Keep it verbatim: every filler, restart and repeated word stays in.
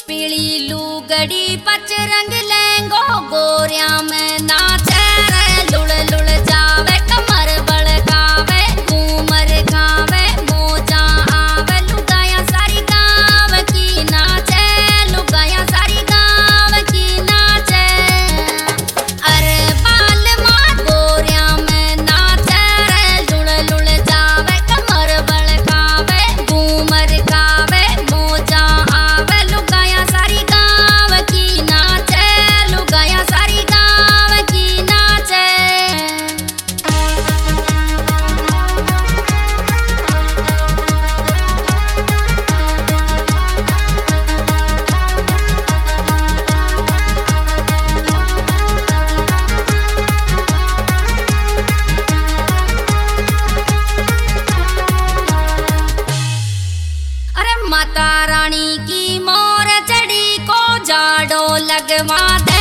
पीली लुगड़ी पच रंग लहंगो गोरिया में नाचे रे लुड़ लुड़ जावे कमर बड़कावे घूमर खावे मोजा आवे लुगाया सारी गाँव की नाचे लुगाया सारी गाँव की नाचे अरे बाल माँ गोरिया में नाचे रे लुड़ लुड़ जावे कमर बड़कावे घूमर खावे मोजा आवे लुगाया सारी गाँव की नाचे लुगाया सारी गाँव की नाचे। अरे माता रानी की मोर चढ़ी को जाडो लगवा दे।